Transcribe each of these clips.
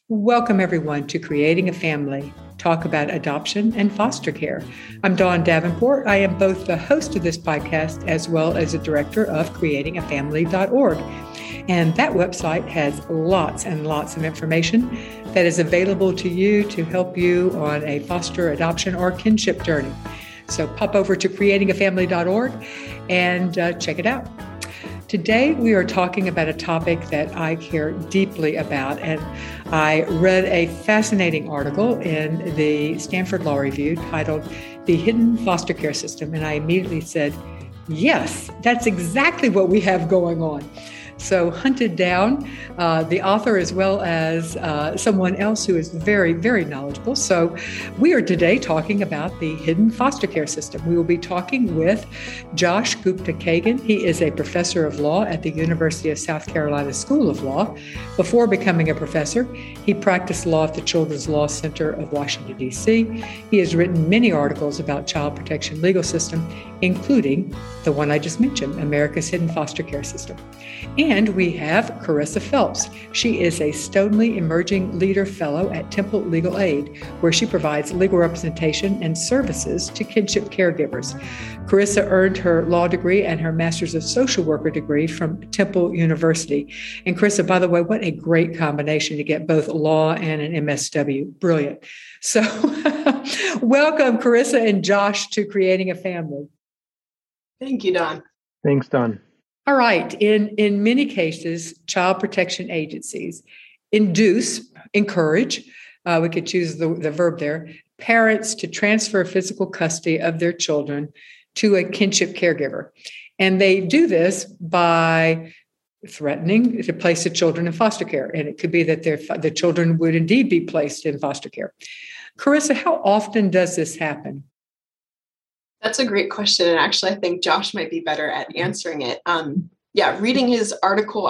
Welcome, everyone, to Creating a Family, talk about adoption and foster care. I'm Dawn Davenport. I am both the host of this podcast as well as the director of creatingafamily.org. And that website has lots and lots of information that is available to you to help you on a foster, adoption, or kinship journey. So pop over to creatingafamily.org and check it out. Today, we are talking about a topic that I care deeply about, and I read a fascinating article in the Stanford Law Review titled The Hidden Foster Care System, and I immediately said, yes, that's exactly what we have going on. So hunted down the author as well as someone else who is very, very knowledgeable. So we are today talking about the hidden foster care system. We will be talking with Josh Gupta-Kagan. He is a professor of law at the University of South Carolina School of Law. Before becoming a professor, he practiced law at the Children's Law Center of Washington, D.C. He has written many articles about child protection legal system, including the one I just mentioned, America's Hidden Foster Care System. And we have Carissa Phelps. She is a Stoneleigh Emerging Leader Fellow at Temple Legal Aid, where she provides legal representation and services to kinship caregivers. Carissa earned her law degree and her Master's of Social Worker degree from Temple University. And Carissa, by the way, what a great combination to get both law and an MSW. Brilliant. So welcome, Carissa and Josh, to Creating a Family. Thank you, Dawn. Thanks, Dawn. All right. In many cases, child protection agencies encourage, we could choose the verb there, parents to transfer physical custody of their children to a kinship caregiver. And they do this by threatening to place the children in foster care. And it could be that the children would indeed be placed in foster care. Carissa, how often does this happen? That's a great question. And actually, I think Josh might be better at answering it. Reading his article,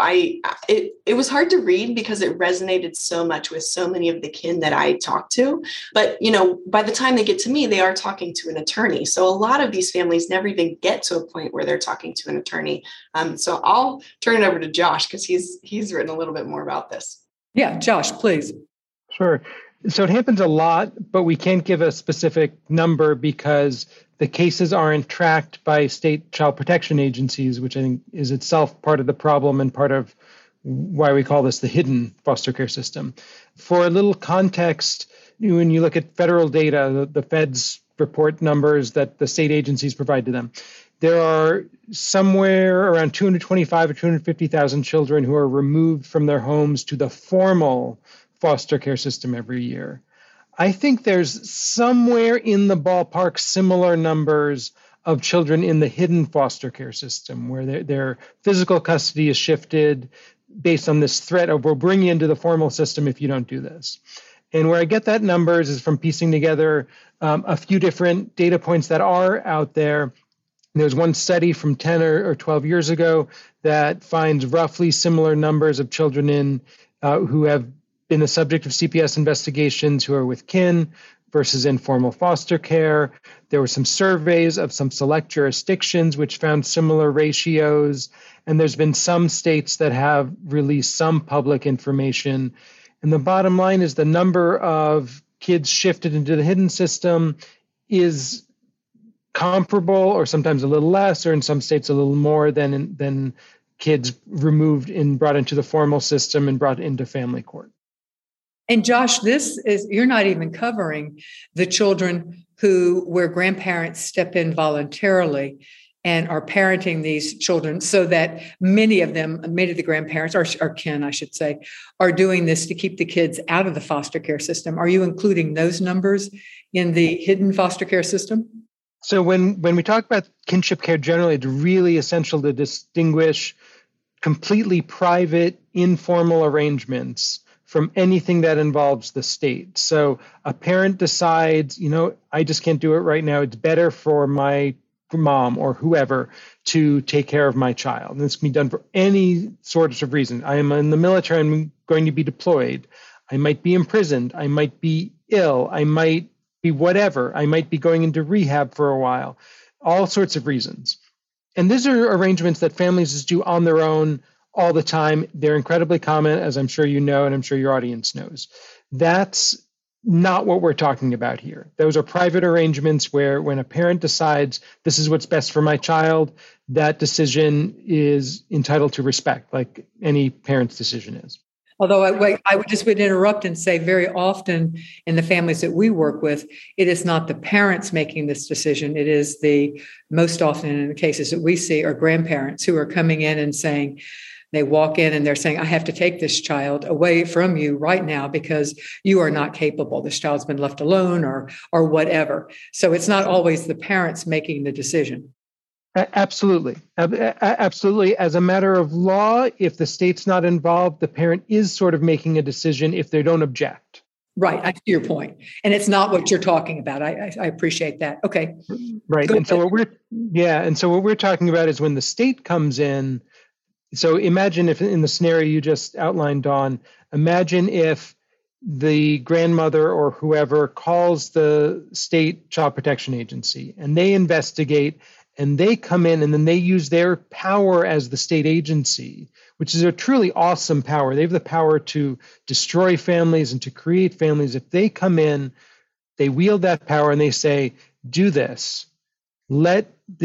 it was hard to read because it resonated so much with so many of the kin that I talked to. But, by the time they get to me, they are talking to an attorney. So a lot of these families never even get to a point where they're talking to an attorney. So I'll turn it over to Josh because he's written a little bit more about this. Yeah, Josh, please. Sure. So it happens a lot, but we can't give a specific number because the cases aren't tracked by state child protection agencies, which I think is itself part of the problem and part of why we call this the hidden foster care system. For a little context, when you look at federal data, the feds report numbers that the state agencies provide to them. There are somewhere around 225 or 250,000 children who are removed from their homes to the formal foster care system every year. I think there's somewhere in the ballpark similar numbers of children in the hidden foster care system where their physical custody is shifted based on this threat of we'll bring you into the formal system if you don't do this. And where I get that numbers is from piecing together a few different data points that are out there. There's one study from 10 or 12 years ago that finds roughly similar numbers of children who have been the subject of CPS investigations who are with kin versus informal foster care. There were some surveys of some select jurisdictions which found similar ratios. And there's been some states that have released some public information. And the bottom line is the number of kids shifted into the hidden system is comparable or sometimes a little less, or in some states a little more than kids removed and brought into the formal system and brought into family court. And Josh, you're not even covering the children where grandparents step in voluntarily and are parenting these children so that many of the grandparents, or kin, I should say, are doing this to keep the kids out of the foster care system. Are you including those numbers in the hidden foster care system? So when we talk about kinship care generally, it's really essential to distinguish completely private, informal arrangements from anything that involves the state. So a parent decides, I just can't do it right now. It's better for my mom or whoever to take care of my child. And this can be done for any sort of reason. I am in the military. I'm going to be deployed. I might be imprisoned. I might be ill. I might be whatever. I might be going into rehab for a while. All sorts of reasons. And these are arrangements that families just do on their own all the time. They're incredibly common, as I'm sure you know, and I'm sure your audience knows. That's not what we're talking about here. Those are private arrangements where when a parent decides this is what's best for my child, that decision is entitled to respect, like any parent's decision is. Although I would just would interrupt and say very often in the families that we work with, it is not the parents making this decision. It is most often in the cases that we see are grandparents who are coming in and saying, they walk in and they're saying, I have to take this child away from you right now because you are not capable. This child's been left alone or whatever. So it's not always the parents making the decision. Absolutely. Absolutely. As a matter of law, if the state's not involved, the parent is sort of making a decision if they don't object. Right. I see your point. And it's not what you're talking about. I appreciate that. Okay. Right. And so what we're talking about is when the state comes in. So imagine if in the scenario you just outlined, Dawn, imagine if the grandmother or whoever calls the state child protection agency and they investigate and they come in and then they use their power as the state agency, which is a truly awesome power. They have the power to destroy families and to create families. If they come in, they wield that power and they say, do this, put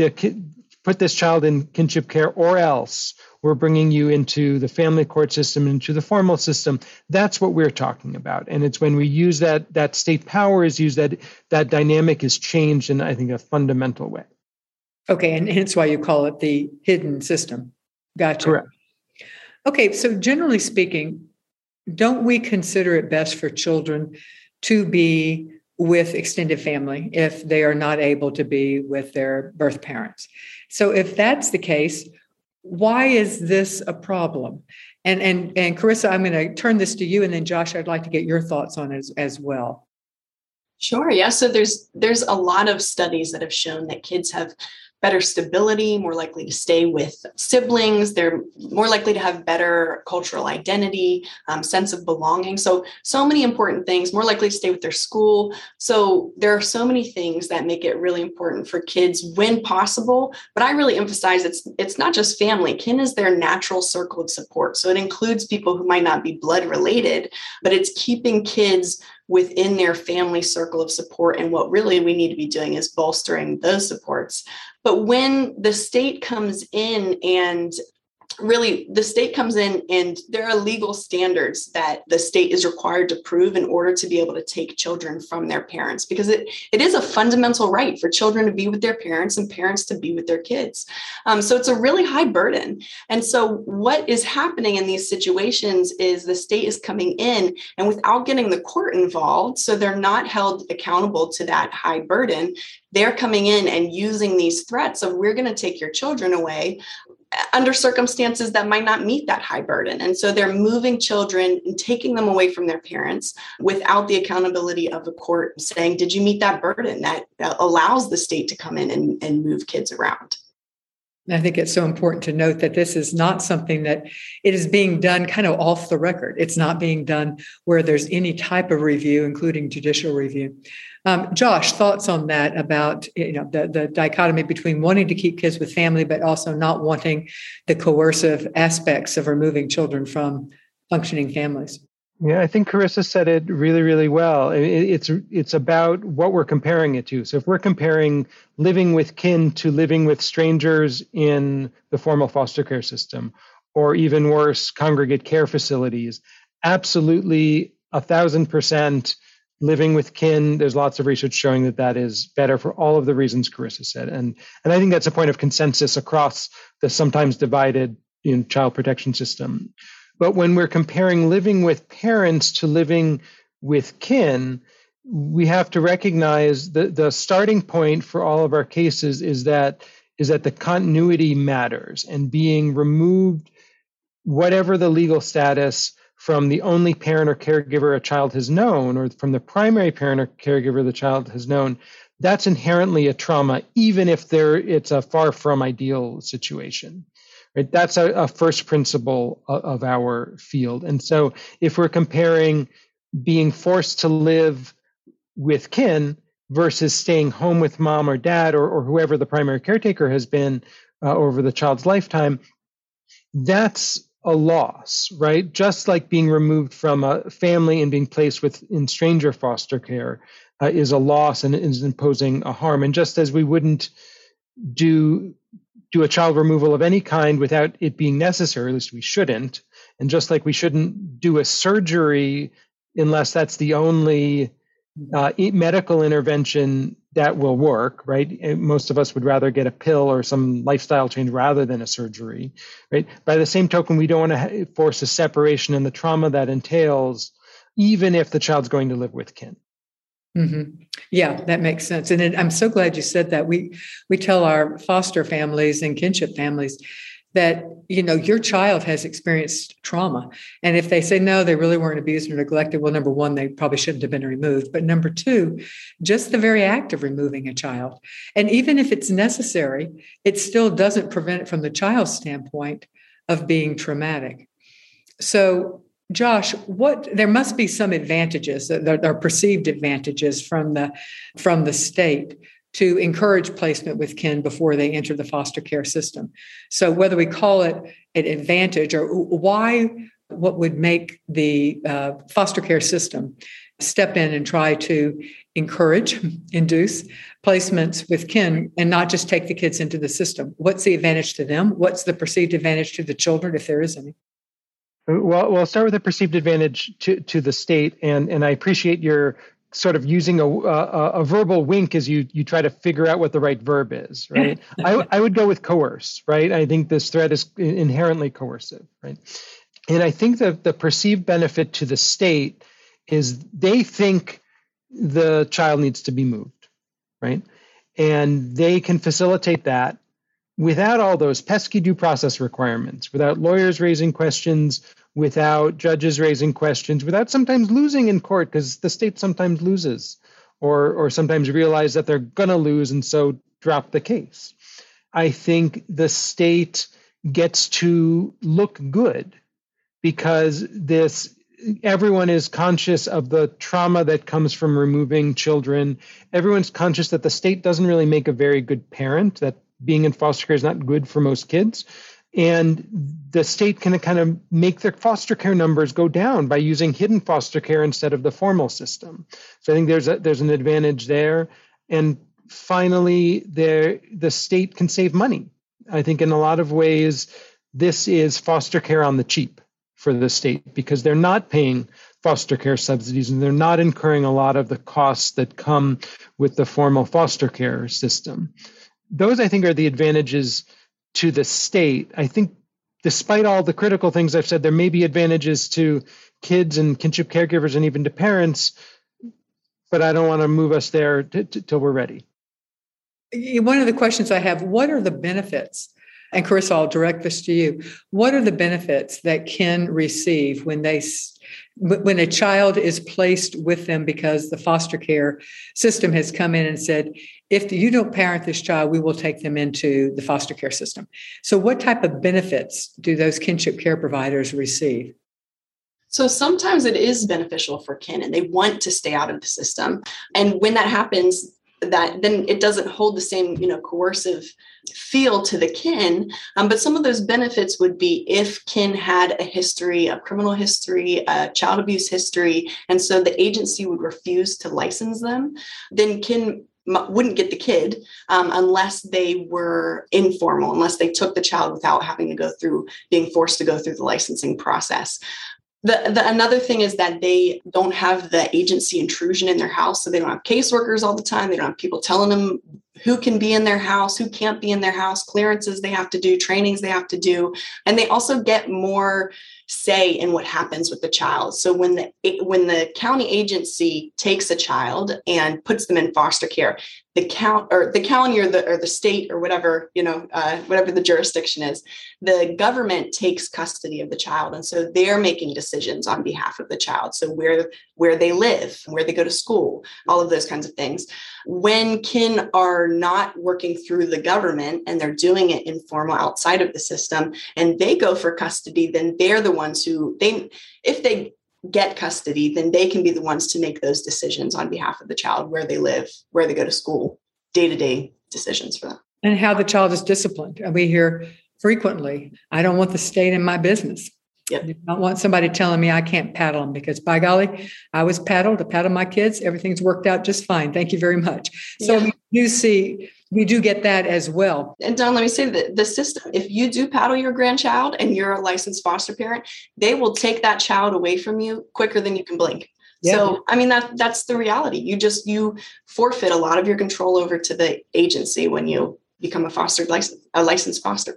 this child in kinship care, or else we're bringing you into the family court system, into the formal system. That's what we're talking about. And it's when we use that state power is used that dynamic is changed in, I think, a fundamental way. Okay, and hence why you call it the hidden system. Gotcha. Correct. Okay, so generally speaking, don't we consider it best for children to be with extended family if they are not able to be with their birth parents? So if that's the case, why is this a problem? And Carissa, I'm going to turn this to you, and then Josh, I'd like to get your thoughts on it as well. Sure. Yeah. So there's a lot of studies that have shown that kids have better stability, more likely to stay with siblings. They're more likely to have better cultural identity, sense of belonging. So many important things, more likely to stay with their school. So there are so many things that make it really important for kids when possible. But I really emphasize it's not just family. Kin is their natural circle of support. So it includes people who might not be blood related, but it's keeping kids within their family circle of support. And what really we need to be doing is bolstering those supports. But when the state comes in and there are legal standards that the state is required to prove in order to be able to take children from their parents, because it is a fundamental right for children to be with their parents and parents to be with their kids. So it's a really high burden. And so what is happening in these situations is the state is coming in and without getting the court involved, so they're not held accountable to that high burden, they're coming in and using these threats of we're going to take your children away under circumstances that might not meet that high burden. And so they're moving children and taking them away from their parents without the accountability of the court saying, did you meet that burden that allows the state to come in and move kids around? I think it's so important to note that this is not something that it is being done kind of off the record. It's not being done where there's any type of review, including judicial review. Josh, thoughts on that about the dichotomy between wanting to keep kids with family, but also not wanting the coercive aspects of removing children from functioning families? Yeah, I think Carissa said it really, really well. It's about what we're comparing it to. So if we're comparing living with kin to living with strangers in the formal foster care system, or even worse, congregate care facilities, absolutely 1,000% living with kin. There's lots of research showing that is better for all of the reasons Carissa said. And I think that's a point of consensus across the sometimes divided child protection system. But when we're comparing living with parents to living with kin, we have to recognize the starting point for all of our cases is that the continuity matters, and being removed, whatever the legal status, from the only parent or caregiver a child has known, or from the primary parent or caregiver the child has known, that's inherently a trauma, even if it's a far from ideal situation. Right? That's a first principle of our field. And so if we're comparing being forced to live with kin versus staying home with mom or dad or whoever the primary caretaker has been over the child's lifetime, that's a loss, right? Just like being removed from a family and being placed in stranger foster care is a loss and is imposing a harm. And just as we wouldn't do a child removal of any kind without it being necessary, at least we shouldn't. And just like we shouldn't do a surgery unless that's the only medical intervention that will work, right? And most of us would rather get a pill or some lifestyle change rather than a surgery, right? By the same token, we don't want to force a separation and the trauma that entails, even if the child's going to live with kin. Mm-hmm. Yeah, that makes sense. And I'm so glad you said that. We tell our foster families and kinship families that, your child has experienced trauma. And if they say, no, they really weren't abused or neglected, well, number one, they probably shouldn't have been removed. But number two, just the very act of removing a child. And even if it's necessary, it still doesn't prevent it from the child's standpoint of being traumatic. So, Josh, there must be some advantages, there are perceived advantages from the state to encourage placement with kin before they enter the foster care system. So whether we call it an advantage or what would make the foster care system step in and try to induce placements with kin and not just take the kids into the system. What's the advantage to them? What's the perceived advantage to the children, if there is any? Well, I'll start with the perceived advantage to the state, and I appreciate your sort of using a verbal wink as you try to figure out what the right verb is, right? I would go with coerce, right? I think this threat is inherently coercive, right? And I think that the perceived benefit to the state is they think the child needs to be moved, right? And they can facilitate that without all those pesky due process requirements, without lawyers raising questions, without judges raising questions, without sometimes losing in court, because the state sometimes loses or sometimes realize that they're going to lose and so drop the case. I think the state gets to look good because everyone is conscious of the trauma that comes from removing children. Everyone's conscious that the state doesn't really make a very good parent, that being in foster care is not good for most kids. And the state can kind of make their foster care numbers go down by using hidden foster care instead of the formal system. So I think there's an advantage there. And finally, the state can save money. I think in a lot of ways, this is foster care on the cheap for the state because they're not paying foster care subsidies and they're not incurring a lot of the costs that come with the formal foster care system. Those, I think, are the advantages to the state. I think despite all the critical things I've said, there may be advantages to kids and kinship caregivers and even to parents, but I don't want to move us there till we're ready. One of the questions I have, what are the benefits? And Carissa, I'll direct this to you. What are the benefits that kin receive when a child is placed with them because the foster care system has come in and said, if you don't parent this child, we will take them into the foster care system. So what type of benefits do those kinship care providers receive? So sometimes it is beneficial for kin and they want to stay out of the system. And when that happens, then it doesn't hold the same, coercive feel to the kin. But some of those benefits would be if kin had a history, a criminal history, a child abuse history, and so the agency would refuse to license them, then kin wouldn't get the kid unless they were informal, unless they took the child without having to being forced to go through the licensing process. Another thing is that they don't have the agency intrusion in their house. So they don't have caseworkers all the time. They don't have people telling them who can be in their house, who can't be in their house, clearances they have to do, trainings they have to do. And they also get more say in what happens with the child. So when the county agency takes a child and puts them in foster care, the county or the state or whatever, whatever the jurisdiction is, the government takes custody of the child. And so they're making decisions on behalf of the child. So where they live, where they go to school, all of those kinds of things. When kin are not working through the government and they're doing it informal outside of the system and they go for custody, then they're the ones who if they get custody, then they can be the ones to make those decisions on behalf of the child, where they live, where they go to school, day-to-day decisions for them. And how the child is disciplined. And we hear frequently, I don't want the state in my business. Yep. I do not want somebody telling me I can't paddle them, because by golly, I was paddled to paddle my kids. Everything's worked out just fine. Thank you very much. So we do get that as well. And Don, let me say that the system, if you do paddle your grandchild and you're a licensed foster parent, they will take that child away from you quicker than you can blink. Yeah. So, I mean, that's the reality. You forfeit a lot of your control over to the agency when you become a licensed foster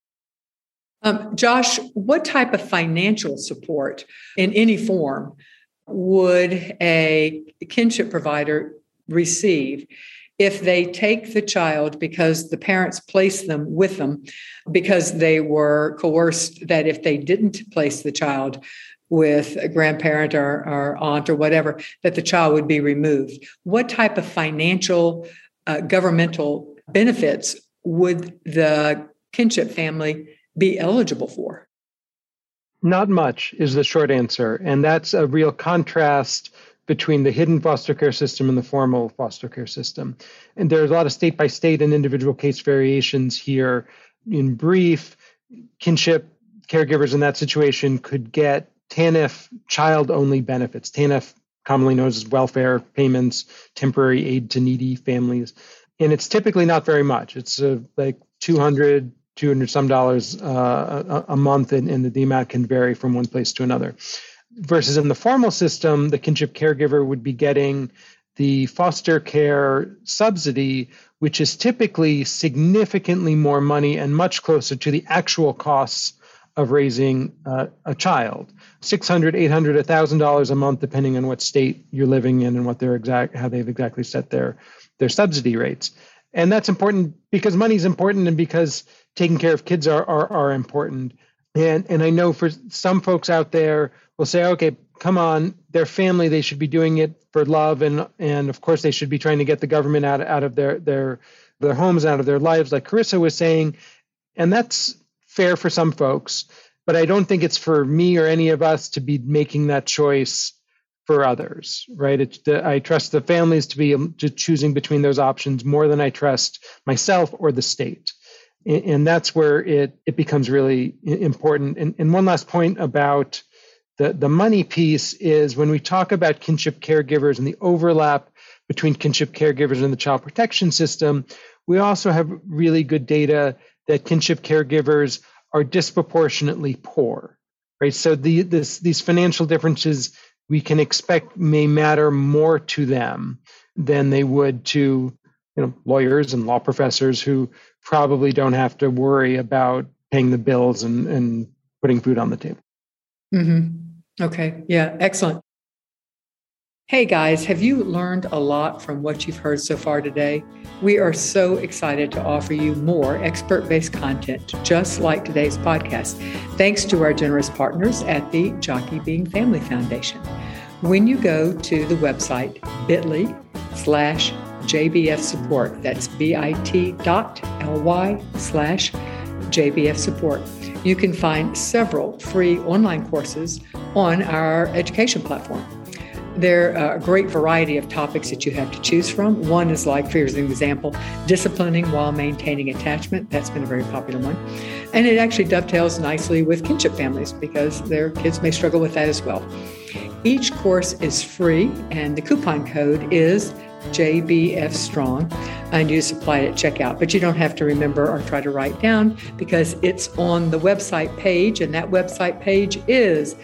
parent. Josh, what type of financial support in any form would a kinship provider receive if they take the child because the parents place them with them because they were coerced that if they didn't place the child with a grandparent or aunt or whatever, that the child would be removed? What type of financial governmental benefits would the kinship family be eligible for? Not much is the short answer. And that's a real contrast between the hidden foster care system and the formal foster care system. And there's a lot of state by state and individual case variations here. In brief, kinship caregivers in that situation could get TANF child-only benefits, TANF commonly known as welfare payments, temporary aid to needy families. And it's typically not very much. It's like $200 some dollars a month, and the amount can vary from one place to another. Versus in the formal system, the kinship caregiver would be getting the foster care subsidy, which is typically significantly more money and much closer to the actual costs of raising a child. $600, $800, $1,000 a month, depending on what state you're living in and what how they've exactly set their subsidy rates. And that's important because money is important and because taking care of kids are important. And I know for some folks out there will say, okay, come on, their family, they should be doing it for love. And of course, they should be trying to get the government out of their homes, out of their lives, like Carissa was saying. And that's fair for some folks, but I don't think it's for me or any of us to be making that choice for others, right? I trust the families to be choosing between those options more than I trust myself or the state. And that's where it becomes really important. And one last point about the money piece is when we talk about kinship caregivers and the overlap between kinship caregivers and the child protection system, we also have really good data that kinship caregivers are disproportionately poor, right? So these financial differences we can expect may matter more to them than they would to lawyers and law professors who probably don't have to worry about paying the bills and putting food on the table. Mm-hmm. Okay. Yeah. Excellent. Hey guys, have you learned a lot from what you've heard so far today? We are so excited to offer you more expert-based content, just like today's podcast, thanks to our generous partners at the Jockey Being Family Foundation. When you go to the website bit.ly/JBF support, that's bit.ly/JBF support, you can find several free online courses on our education platform. There are a great variety of topics that you have to choose from. One is like, here's an example, disciplining while maintaining attachment. That's been a very popular one. And it actually dovetails nicely with kinship families because their kids may struggle with that as well. Each course is free and the coupon code is JBF Strong, and you supply it at checkout. But you don't have to remember or try to write down because it's on the website page, and that website page is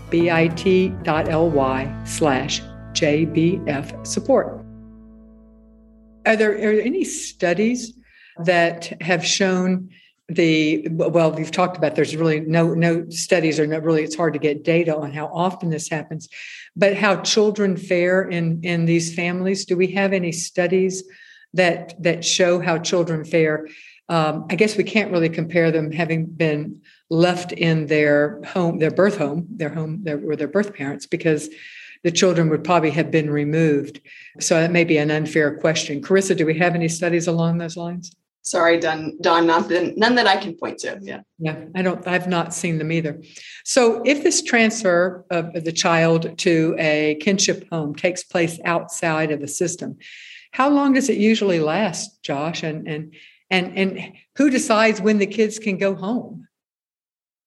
bit.ly/JBF support. Are there any studies that have shown we've talked about there's really no studies, or really it's hard to get data on how often this happens, but how children fare in these families? Do we have any studies that show how children fare? I guess we can't really compare them having been left in their home, their birth home, or their birth parents, because the children would probably have been removed. So that may be an unfair question. Carissa, do we have any studies along those lines? Sorry, Don, none that I can point to. Yeah, I've not seen them either. So if this transfer of the child to a kinship home takes place outside of the system, how long does it usually last, Josh? And who decides when the kids can go home?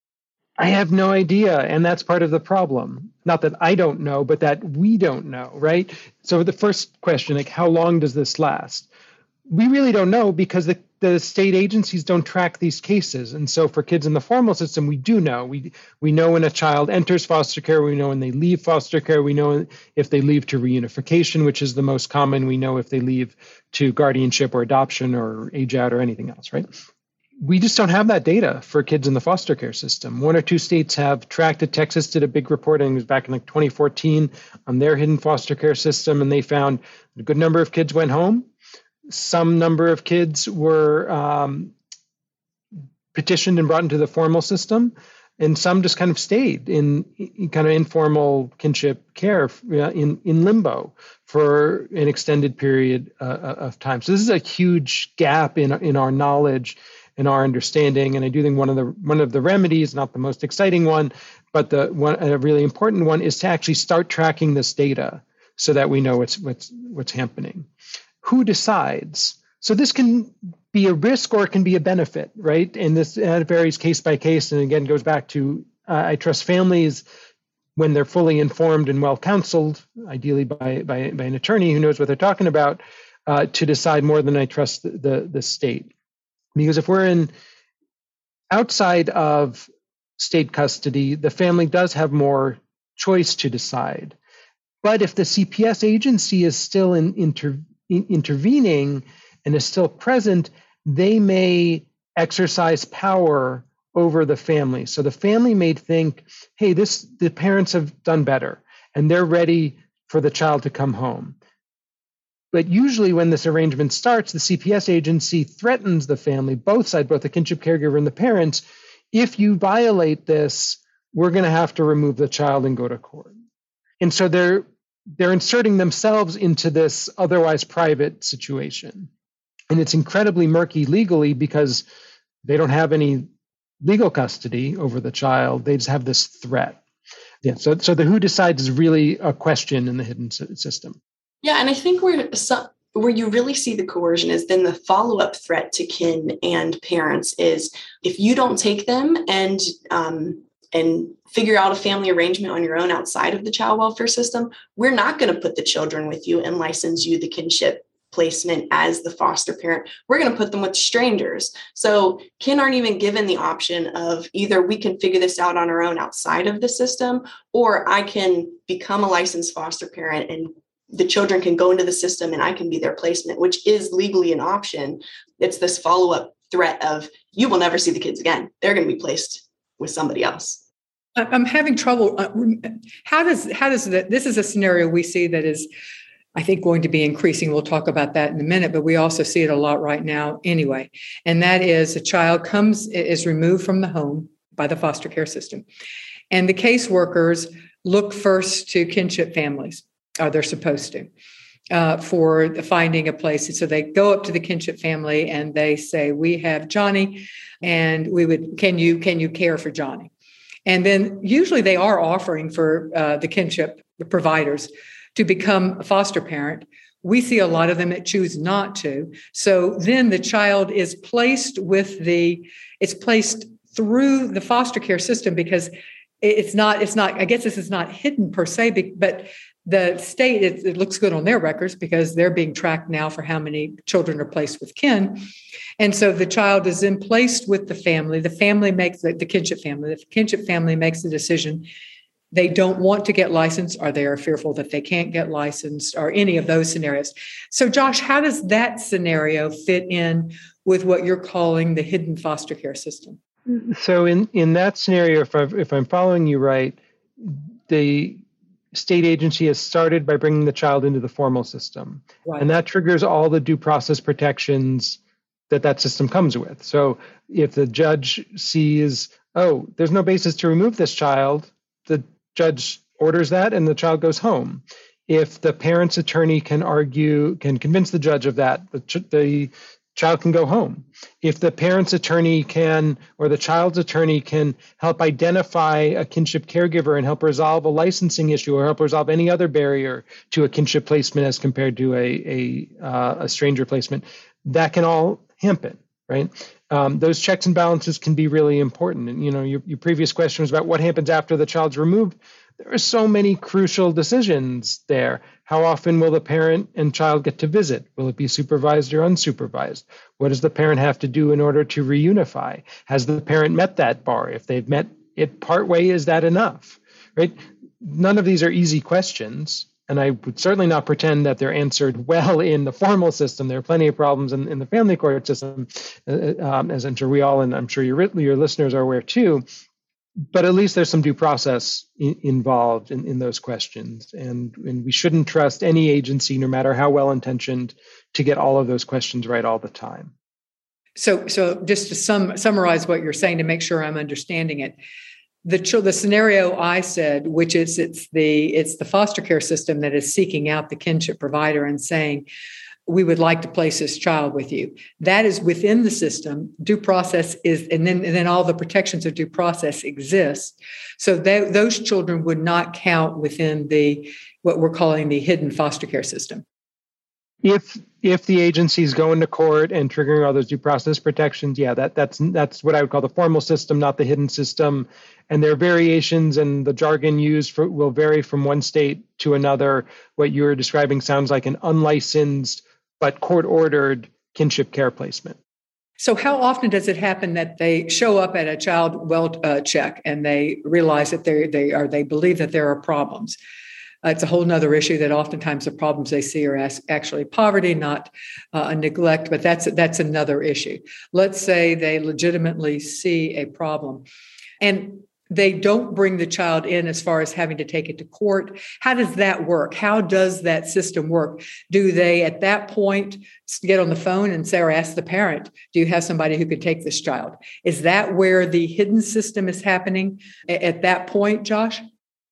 I have no idea. And that's part of the problem. Not that I don't know, but that we don't know, right? So the first question, like, how long does this last? We really don't know because the state agencies don't track these cases. And so for kids in the formal system, we do know. We know when a child enters foster care. We know when they leave foster care. We know if they leave to reunification, which is the most common. We know if they leave to guardianship or adoption or age out or anything else, right? We just don't have that data for kids in the foster care system. 1 or 2 states have tracked it. Texas did a big reporting, it was back in like 2014 on their hidden foster care system, and they found a good number of kids went home. Some number of kids were petitioned and brought into the formal system, and some just kind of stayed in kind of informal kinship care in limbo for an extended period of time. So this is a huge gap in our knowledge and our understanding. And I do think one of the remedies, not the most exciting one, but a really important one, is to actually start tracking this data so that we know what's happening. Who decides? So this can be a risk or it can be a benefit, right? And this varies case by case. And again, goes back to I trust families when they're fully informed and well counseled, ideally by an attorney who knows what they're talking about, to decide more than I trust the state. Because if we're outside of state custody, the family does have more choice to decide. But if the CPS agency is still intervening and is still present, they may exercise power over the family. So the family may think, hey, the parents have done better and they're ready for the child to come home. But usually when this arrangement starts, the CPS agency threatens the family, both sides, both the kinship caregiver and the parents. If you violate this, we're going to have to remove the child and go to court. And so they're inserting themselves into this otherwise private situation. And it's incredibly murky legally because they don't have any legal custody over the child. They just have this threat. Yeah. So the who decides is really a question in the hidden system. Yeah, and I think where you really see the coercion is then the follow-up threat to kin and parents is if you don't take them and figure out a family arrangement on your own outside of the child welfare system, we're not going to put the children with you and license you the kinship placement as the foster parent. We're going to put them with strangers. So kin aren't even given the option of either we can figure this out on our own outside of the system, or I can become a licensed foster parent and the children can go into the system and I can be their placement, which is legally an option. It's this follow-up threat of you will never see the kids again. They're going to be placed with somebody else. I'm having trouble. How does that? This is a scenario we see that is, I think, going to be increasing. We'll talk about that in a minute, but we also see it a lot right now anyway. And that is a child is removed from the home by the foster care system. And the caseworkers look first to kinship families. They're supposed to, for finding a place. And so they go up to the kinship family and they say, we have Johnny and can you care for Johnny? And then usually they are offering for the kinship providers to become a foster parent. We see a lot of them that choose not to. So then the child is placed placed through the foster care system because it's not, I guess this is not hidden per se, but the state, it looks good on their records because they're being tracked now for how many children are placed with kin. And so the child is then placed with the family. The family makes the kinship family. The kinship family makes the decision. They don't want to get licensed, or they are fearful that they can't get licensed, or any of those scenarios. So Josh, how does that scenario fit in with what you're calling the hidden foster care system? So in that scenario, if I'm following you right, the state agency has started by bringing the child into the formal system. Right. And that triggers all the due process protections that system comes with. So if the judge sees, there's no basis to remove this child, the judge orders that and the child goes home. If the parent's attorney can convince the judge of that, the child can go home. If the parent's attorney or the child's attorney can help identify a kinship caregiver and help resolve a licensing issue or help resolve any other barrier to a kinship placement as compared to a stranger placement, that can all happen, right? Those checks and balances can be really important. And, your previous question was about what happens after the child's removed. There are so many crucial decisions there. How often will the parent and child get to visit? Will it be supervised or unsupervised? What does the parent have to do in order to reunify? Has the parent met that bar? If they've met it partway, is that enough? Right? None of these are easy questions. And I would certainly not pretend that they're answered well in the formal system. There are plenty of problems in the family court system, as I'm sure we all, and I'm sure your listeners are aware too. But at least there's some due process involved in those questions. And we shouldn't trust any agency, no matter how well-intentioned, to get all of those questions right all the time. So just to summarize what you're saying to make sure I'm understanding it, the scenario I said, which is it's the foster care system that is seeking out the kinship provider and saying, we would like to place this child with you. That is within the system. Due process is, and then all the protections of due process exist. So those children would not count within what we're calling the hidden foster care system. If the agency's going to court and triggering all those due process protections, yeah, that's what I would call the formal system, not the hidden system. And there are variations, and the jargon used will vary from one state to another. What you're describing sounds like an unlicensed but court-ordered kinship care placement. So how often does it happen that they show up at a child well check and they realize that they believe that there are problems? It's a whole nother issue that oftentimes the problems they see are actually poverty, not a neglect, but that's another issue. Let's say they legitimately see a problem and they don't bring the child in as far as having to take it to court. How does that work? How does that system work? Do they at that point get on the phone and say, or ask the parent, do you have somebody who could take this child? Is that where the hidden system is happening at that point, Josh?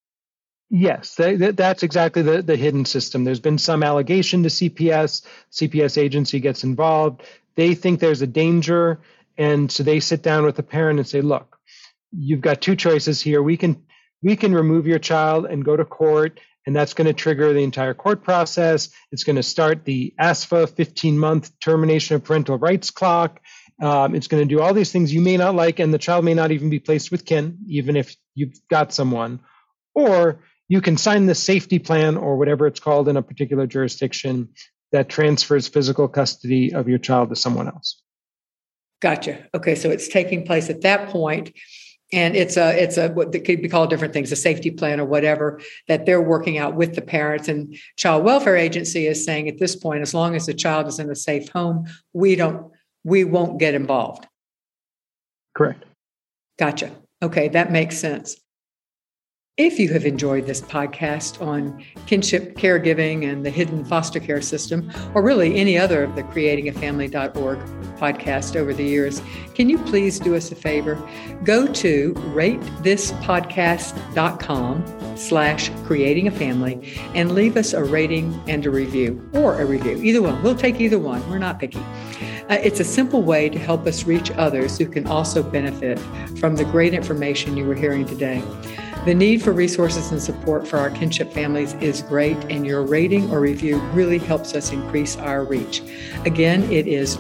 Yes, that's exactly the hidden system. There's been some allegation to CPS. CPS agency gets involved. They think there's a danger. And so they sit down with the parent and say, look, you've got two choices here. We can remove your child and go to court, and that's going to trigger the entire court process. It's going to start the ASFA 15-month termination of parental rights clock. It's going to do all these things you may not like, and the child may not even be placed with kin, even if you've got someone. Or you can sign the safety plan, or whatever it's called in a particular jurisdiction, that transfers physical custody of your child to someone else. Gotcha. Okay, so it's taking place at that point. And it's a what could be called different things, a safety plan or whatever that they're working out with the parents. And child welfare agency is saying at this point, as long as the child is in a safe home, we won't get involved. Correct. Gotcha. Okay, that makes sense. If you have enjoyed this podcast on kinship caregiving and the hidden foster care system, or really any other of the creatingafamily.org podcast over the years, can you please do us a favor? Go to ratethispodcast.com/creatingafamily and leave us a rating and a review, or a review, either one. We'll take either one. We're not picky. It's a simple way to help us reach others who can also benefit from the great information you were hearing today. The need for resources and support for our kinship families is great, and your rating or review really helps us increase our reach. Again, it is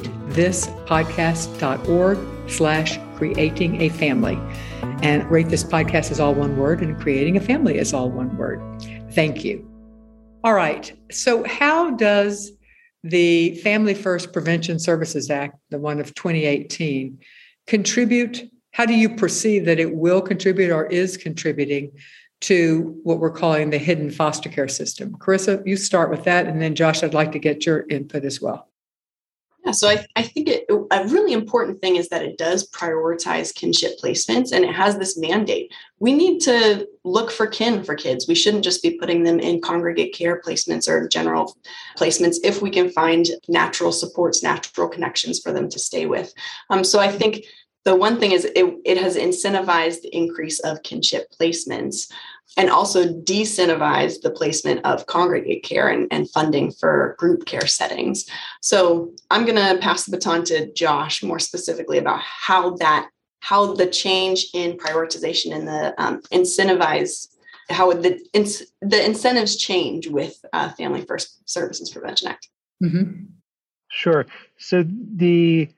ratethispodcast.org/creatingafamily. And Rate This Podcast is all one word, and Creating a Family is all one word. Thank you. All right. So how does the Family First Prevention Services Act, the one of 2018, contribute? How do you perceive that it will contribute or is contributing to what we're calling the hidden foster care system? Carissa, you start with that. And then Josh, I'd like to get your input as well. Yeah, so I think a really important thing is that it does prioritize kinship placements, and it has this mandate. We need to look for kin for kids. We shouldn't just be putting them in congregate care placements or general placements if we can find natural supports, natural connections for them to stay with. So I think the one thing is it has incentivized the increase of kinship placements and also decentivized the placement of congregate care and funding for group care settings. So I'm going to pass the baton to Josh more specifically about how the change in prioritization and the how the incentives change with Family First Services Prevention Act. Mm-hmm. Sure. So the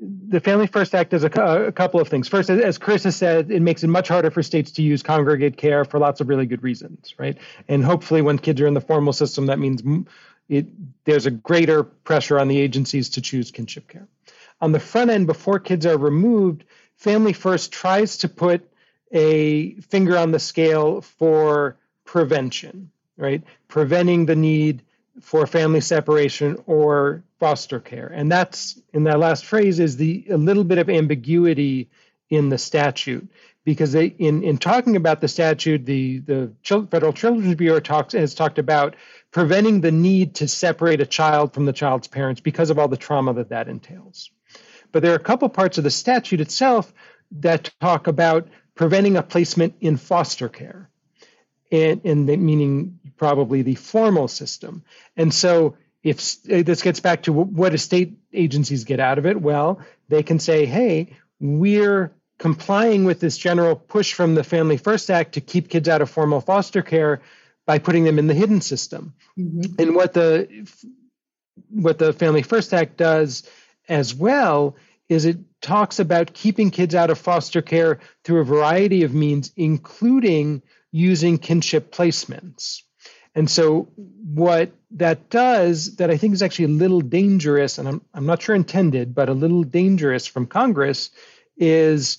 the Family First Act does a couple of things. First, as Chris has said, it makes it much harder for states to use congregate care for lots of really good reasons, right? And hopefully when kids are in the formal system, that means there's a greater pressure on the agencies to choose kinship care. On the front end, before kids are removed, Family First tries to put a finger on the scale for prevention, right? Preventing the need for family separation or foster care. And that's, in that last phrase, is a little bit of ambiguity in the statute. Because in talking about the statute, the Federal Children's Bureau has talked about preventing the need to separate a child from the child's parents because of all the trauma that entails. But there are a couple parts of the statute itself that talk about preventing a placement in foster care, and meaning probably the formal system. And so if this gets back to what do state agencies get out of it? Well, they can say, hey, we're complying with this general push from the Family First Act to keep kids out of formal foster care by putting them in the hidden system. Mm-hmm. And what the Family First Act does as well is it talks about keeping kids out of foster care through a variety of means, including using kinship placements. And so what that does, that I think is actually a little dangerous, and I'm not sure intended, but a little dangerous from Congress, is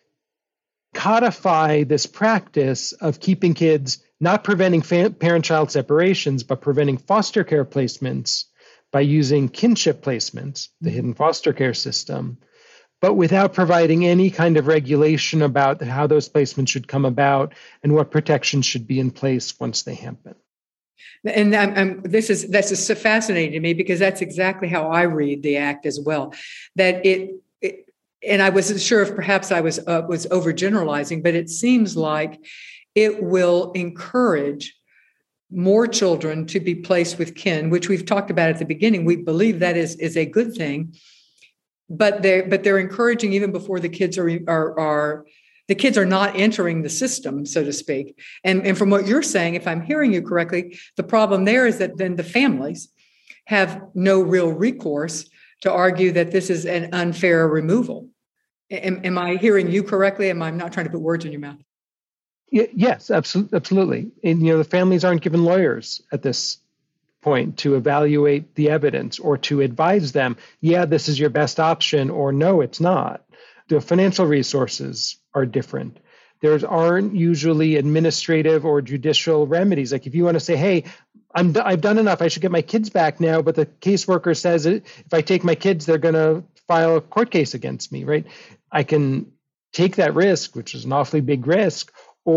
codify this practice of keeping kids, not preventing parent-child separations, but preventing foster care placements by using kinship placements, the hidden foster care system, but without providing any kind of regulation about how those placements should come about and what protections should be in place once they happen. And that's just so fascinating to me, because that's exactly how I read the act as well. That and I wasn't sure if perhaps I was overgeneralizing, but it seems like it will encourage more children to be placed with kin, which we've talked about at the beginning. We believe that is a good thing, but they're encouraging even before the kids are not entering the system, so to speak. And from what you're saying, if I'm hearing you correctly, the problem there is that then the families have no real recourse to argue that this is an unfair removal. Am I hearing you correctly? I'm not trying to put words in your mouth. Yes, absolutely. And, the families aren't given lawyers at this point to evaluate the evidence or to advise them, yeah, this is your best option, or no, it's not. The financial resources are different. There aren't usually administrative or judicial remedies. Like if you want to say, hey, I've done enough, I should get my kids back now, but the caseworker says if I take my kids, they're going to file a court case against me, right? I can take that risk, which is an awfully big risk,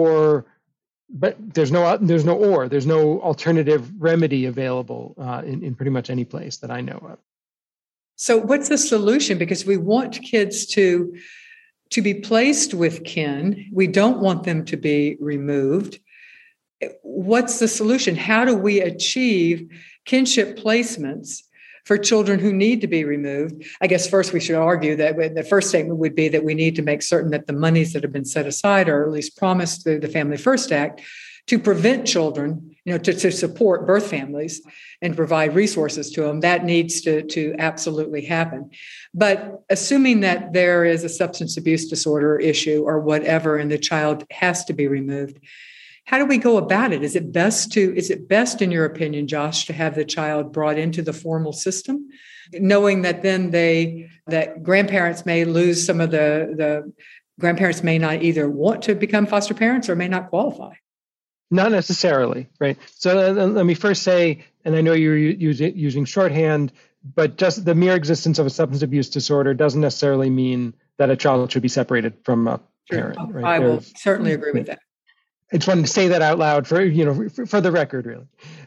but there's no alternative remedy available in pretty much any place that I know of. So what's the solution? Because we want kids to be placed with kin. We don't want them to be removed. What's the solution? How do we achieve kinship placements for children who need to be removed? I guess first we should argue that the first statement would be that we need to make certain that the monies that have been set aside, or at least promised through the Family First Act, to prevent children, to support birth families and provide resources to them, that needs to absolutely happen. But assuming that there is a substance abuse disorder issue or whatever, and the child has to be removed, how do we go about it? Is it best, in your opinion, Josh, to have the child brought into the formal system, knowing that then that grandparents may lose some of the grandparents may not either want to become foster parents or may not qualify? Not necessarily, right? So let me first say, and I know you're using shorthand, but just the mere existence of a substance abuse disorder doesn't necessarily mean that a child should be separated from a parent. Sure. Right? I will certainly agree with that. I just wanted to say that out loud for the record, really.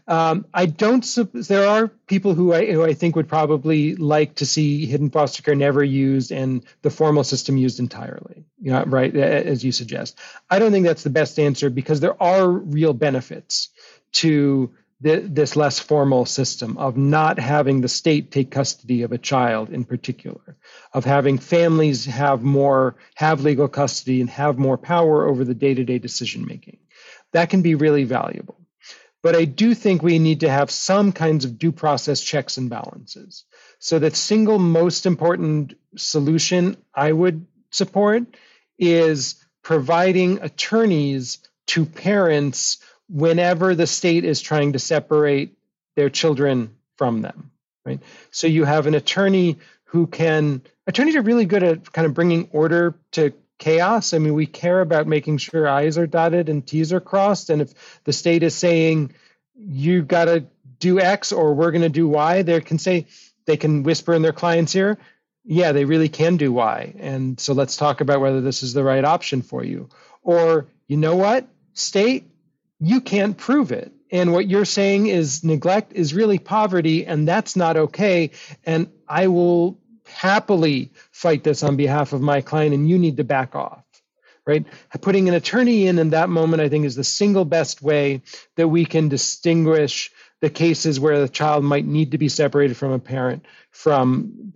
There are people who I think would probably like to see hidden foster care never used and the formal system used entirely, right, as you suggest. I don't think that's the best answer, because there are real benefits to this less formal system of not having the state take custody of a child in particular, of having families have legal custody and have more power over the day-to-day decision making. That can be really valuable. But I do think we need to have some kinds of due process checks and balances. So the single most important solution I would support is providing attorneys to parents whenever the state is trying to separate their children from them, right? So you have an attorneys are really good at kind of bringing order to chaos. I mean, we care about making sure I's are dotted and T's are crossed. And if the state is saying, you got to do X or we're going to do Y, they can whisper in their client's ear, yeah, they really can do Y. And so let's talk about whether this is the right option for you. Or, you know what, state, you can't prove it. And what you're saying is neglect is really poverty, and that's not okay. And I will happily fight this on behalf of my client, and you need to back off, right? Putting an attorney in that moment, I think, is the single best way that we can distinguish the cases where the child might need to be separated from a parent from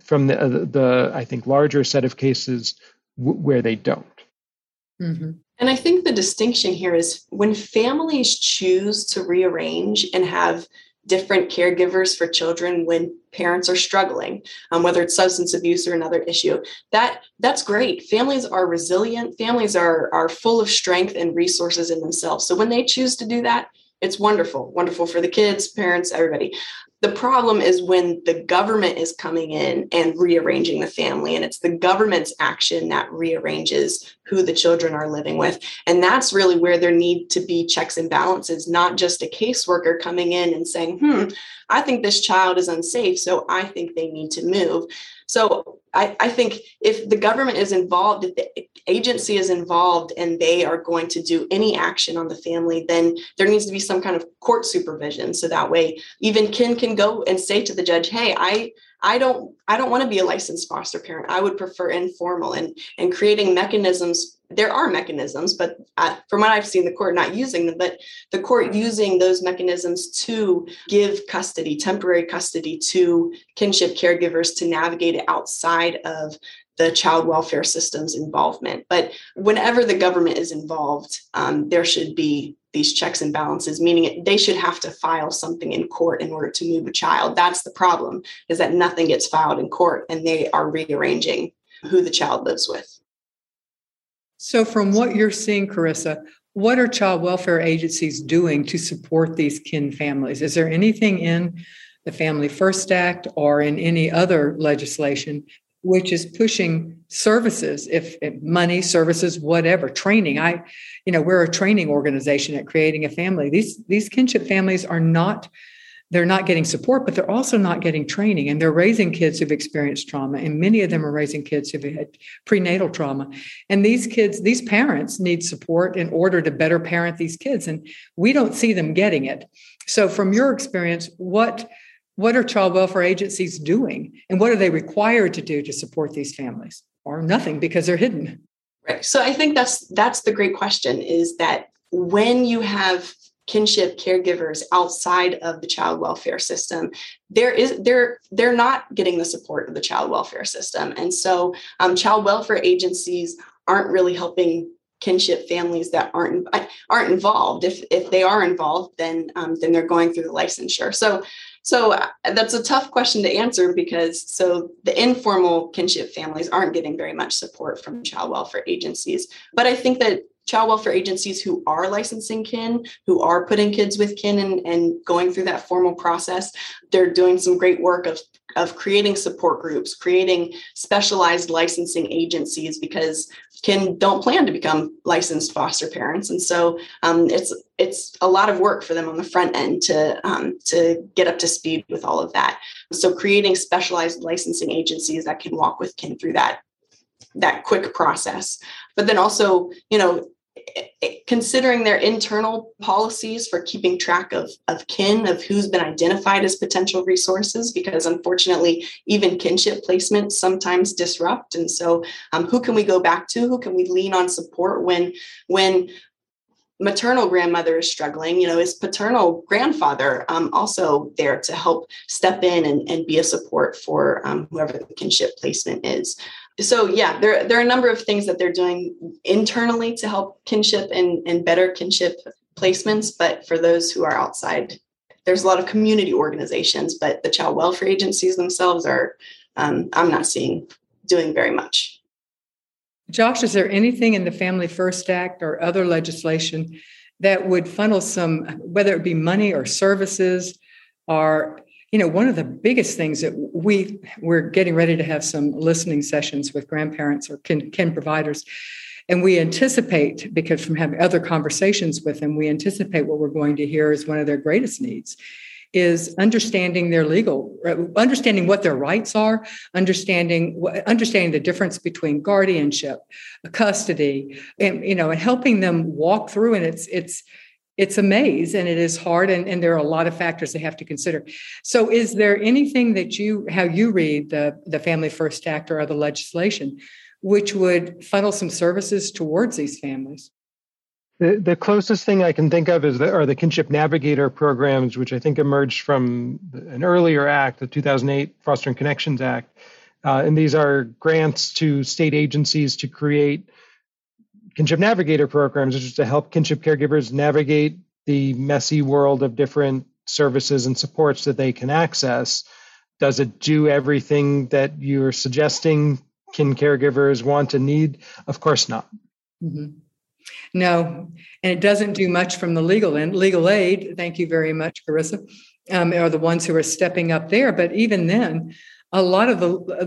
the I think, larger set of cases where they don't. Mm-hmm. And I think the distinction here is when families choose to rearrange and have different caregivers for children when parents are struggling, whether it's substance abuse or another issue, that's great. Families are resilient. Families are full of strength and resources in themselves. So when they choose to do that, it's wonderful for the kids, parents, everybody. The problem is when the government is coming in and rearranging the family, and it's the government's action that rearranges who the children are living with. And that's really where there need to be checks and balances, not just a caseworker coming in and saying, I think this child is unsafe, so I think they need to move. So I think if the government is involved, if the agency is involved and they are going to do any action on the family, then there needs to be some kind of court supervision. So that way, even kin can go and say to the judge, hey, I don't want to be a licensed foster parent. I would prefer informal, and creating mechanisms. There are mechanisms, but from what I've seen, the court not using them, but the court using those mechanisms to give custody, temporary custody to kinship caregivers to navigate it outside of the child welfare system's involvement. But whenever the government is involved, there should be these checks and balances, meaning they should have to file something in court in order to move a child. That's the problem, is that nothing gets filed in court and they are rearranging who the child lives with. So from what you're seeing, Carissa, what are child welfare agencies doing to support these kin families? Is there anything in the Family First Act or in any other legislation which is pushing services, if money, services, whatever, training? We're a training organization at Creating a Family. These kinship families they're not getting support, but they're also not getting training. And they're raising kids who've experienced trauma. And many of them are raising kids who've had prenatal trauma. And these parents need support in order to better parent these kids. And we don't see them getting it. So from your experience, what are child welfare agencies doing? And what are they required to do to support these families? Or nothing, because they're hidden. Right. So I think that's the great question, is that when you have kinship caregivers outside of the child welfare system, they're not getting the support of the child welfare system. And so child welfare agencies aren't really helping kinship families that aren't involved. If they are involved, then they're going through the licensure. So that's a tough question to answer, because the informal kinship families aren't getting very much support from child welfare agencies. But I think that child welfare agencies who are licensing kin, who are putting kids with kin and going through that formal process, they're doing some great work of creating support groups, creating specialized licensing agencies, because kin don't plan to become licensed foster parents. And so it's a lot of work for them on the front end to get up to speed with all of that. So creating specialized licensing agencies that can walk with kin through that quick process. But then also, considering their internal policies for keeping track of kin, of who's been identified as potential resources, because unfortunately, even kinship placements sometimes disrupt. And so who can we go back to? Who can we lean on support when maternal grandmother is struggling? Is paternal grandfather also there to help step in and be a support for whoever the kinship placement is? So yeah, there are a number of things that they're doing internally to help kinship and better kinship placements, but for those who are outside, there's a lot of community organizations, but the child welfare agencies themselves are, I'm not seeing doing very much. Josh, is there anything in the Family First Act or other legislation that would funnel some, whether it be money or services, or, one of the biggest things that we're getting ready to have some listening sessions with grandparents or kin providers. And we anticipate, because from having other conversations with them, we anticipate what we're going to hear is one of their greatest needs is understanding understanding what their rights are, understanding the difference between guardianship, custody, and helping them walk through. And it's a maze, and it is hard, and there are a lot of factors they have to consider. So is there anything that how you read the Family First Act or other legislation which would funnel some services towards these families? The closest thing I can think of are the Kinship Navigator programs, which I think emerged from an earlier act, the 2008 Fostering Connections Act. And these are grants to state agencies to create Kinship Navigator programs, which is to help kinship caregivers navigate the messy world of different services and supports that they can access. Does it do everything that you're suggesting kin caregivers want and need? Of course not. Mm-hmm. No, and it doesn't do much from the legal end. Legal aid, thank you very much, Carissa, are the ones who are stepping up there. But even then, a lot of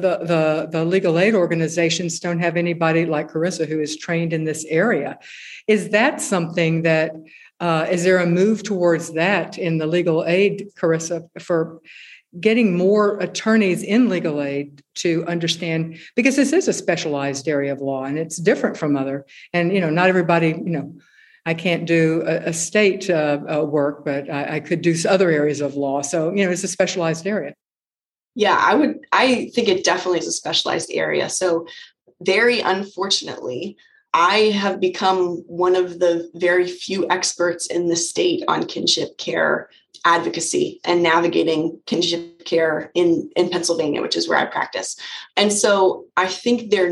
the legal aid organizations don't have anybody like Carissa who is trained in this area. Is that something that, is there a move towards that in the legal aid, Carissa, for getting more attorneys in legal aid to understand, because this is a specialized area of law and it's different from other, and, not everybody, I can't do a state work, but I could do other areas of law. So, it's a specialized area. Yeah, I think it definitely is a specialized area. So very unfortunately, I have become one of the very few experts in the state on kinship care advocacy and navigating kinship care in Pennsylvania, which is where I practice. And so I think there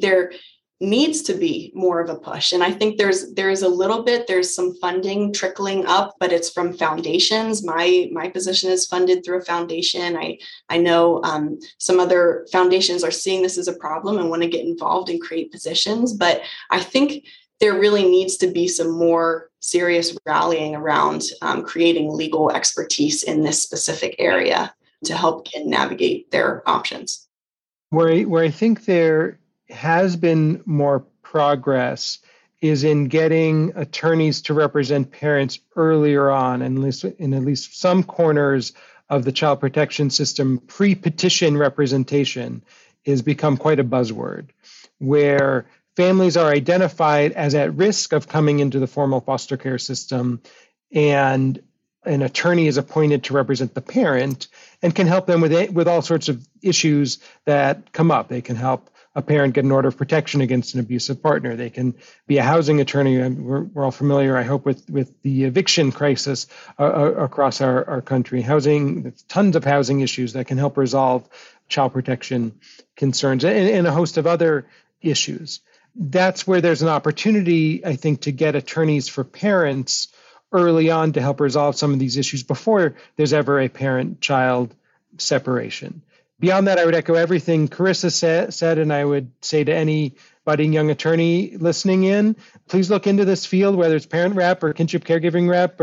needs to be more of a push. And I think there's some funding trickling up, but it's from foundations. My position is funded through a foundation. I know some other foundations are seeing this as a problem and want to get involved and create positions, but I think there really needs to be some more serious rallying around creating legal expertise in this specific area to help kin navigate their options. Where I think there has been more progress is in getting attorneys to represent parents earlier on, and in at least some corners of the child protection system. Pre-petition representation has become quite a buzzword, where families are identified as at risk of coming into the formal foster care system, and an attorney is appointed to represent the parent and can help them with all sorts of issues that come up. They can help a parent get an order of protection against an abusive partner. They can be a housing attorney. We're all familiar, I hope, with the eviction crisis across our country. Tons of housing issues that can help resolve child protection concerns and a host of other issues. That's where there's an opportunity, I think, to get attorneys for parents early on to help resolve some of these issues before there's ever a parent-child separation. Beyond that, I would echo everything Carissa said, and I would say to any budding young attorney listening in, please look into this field, whether it's parent rep or kinship caregiving rep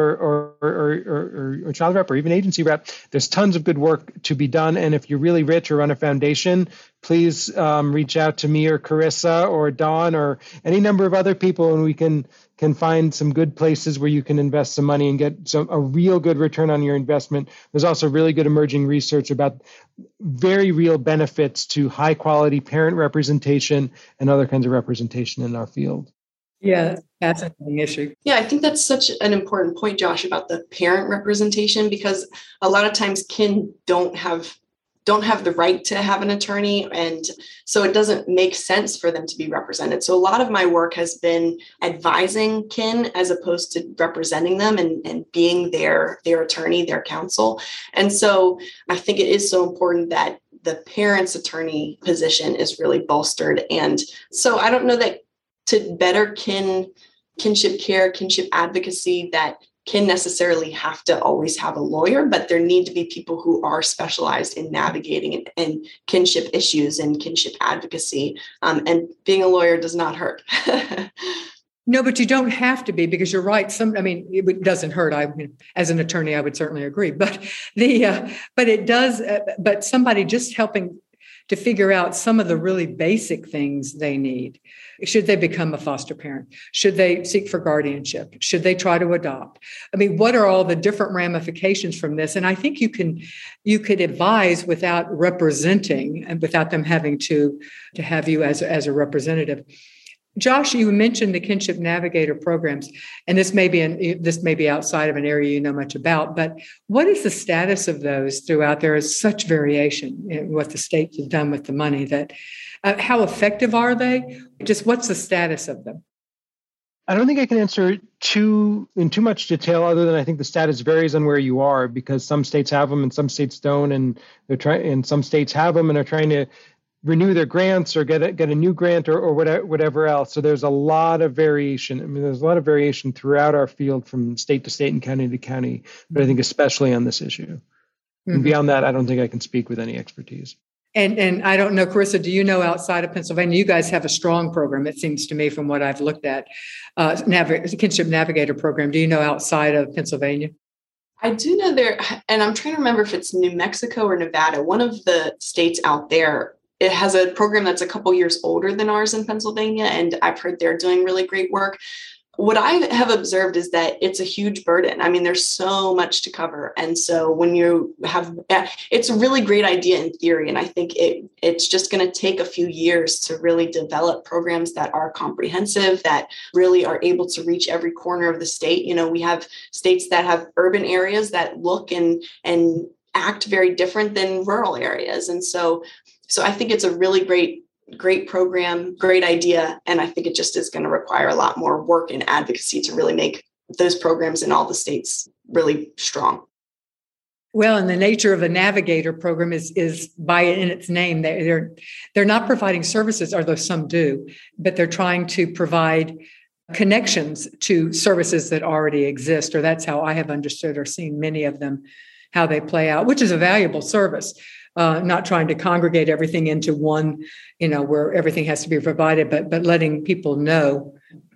or child rep or even agency rep. There's tons of good work to be done. And if you're really rich or run a foundation, please reach out to me or Carissa or Dawn or any number of other people, and we can find some good places where you can invest some money and get a real good return on your investment. There's also really good emerging research about very real benefits to high quality parent representation and other kinds of representation in our field. Yeah, that's a fascinating issue. Yeah, I think that's such an important point, Josh, about the parent representation, because a lot of times kin don't have the right to have an attorney. And so it doesn't make sense for them to be represented. So a lot of my work has been advising kin as opposed to representing them and being their attorney, their counsel. And so I think it is so important that the parent's attorney position is really bolstered. And so I don't know that to better kin kinship care, kinship advocacy that can necessarily have to always have a lawyer, but there need to be people who are specialized in navigating and kinship issues and kinship advocacy. And being a lawyer does not hurt. No, but you don't have to be, because you're right. It doesn't hurt. As an attorney, I would certainly agree. But but it does. But somebody just helping to figure out some of the really basic things they need. Should they become a foster parent? Should they seek for guardianship? Should they try to adopt? I mean, what are all the different ramifications from this? And I think you could advise without representing and without them having to have you as a representative. Josh, you mentioned the Kinship Navigator programs, and this may be outside of an area you know much about, but what is the status of those throughout? There is such variation in what the states have done with the money. That how effective are they? Just what's the status of them? I don't think I can answer in too much detail, other than I think the status varies on where you are, because some states have them and some states don't, and and some states have them and are trying to renew their grants or get a new grant or whatever else. So there's a lot of variation. I mean, there's a lot of variation throughout our field from state to state and county to county, but I think especially on this issue. Mm-hmm. And beyond that, I don't think I can speak with any expertise. And I don't know, Carissa, do you know outside of Pennsylvania, you guys have a strong program, it seems to me, from what I've looked at, Kinship Navigator program. Do you know outside of Pennsylvania? I do know there, and I'm trying to remember if it's New Mexico or Nevada, one of the states out there. It has a program that's a couple years older than ours in Pennsylvania, and I've heard they're doing really great work. What I have observed is that it's a huge burden. I mean, there's so much to cover. And so when you have, it's a really great idea in theory. And I think it's just going to take a few years to really develop programs that are comprehensive, that really are able to reach every corner of the state. You know, we have states that have urban areas that look and act very different than rural areas. And so I think it's a really great program, great idea. And I think it just is going to require a lot more work and advocacy to really make those programs in all the states really strong. Well, and the nature of a navigator program is by in its name. They're not providing services, although some do, but they're trying to provide connections to services that already exist, or that's how I have understood or seen many of them, how they play out, which is a valuable service. Not trying to congregate everything into one, where everything has to be provided, but letting people know.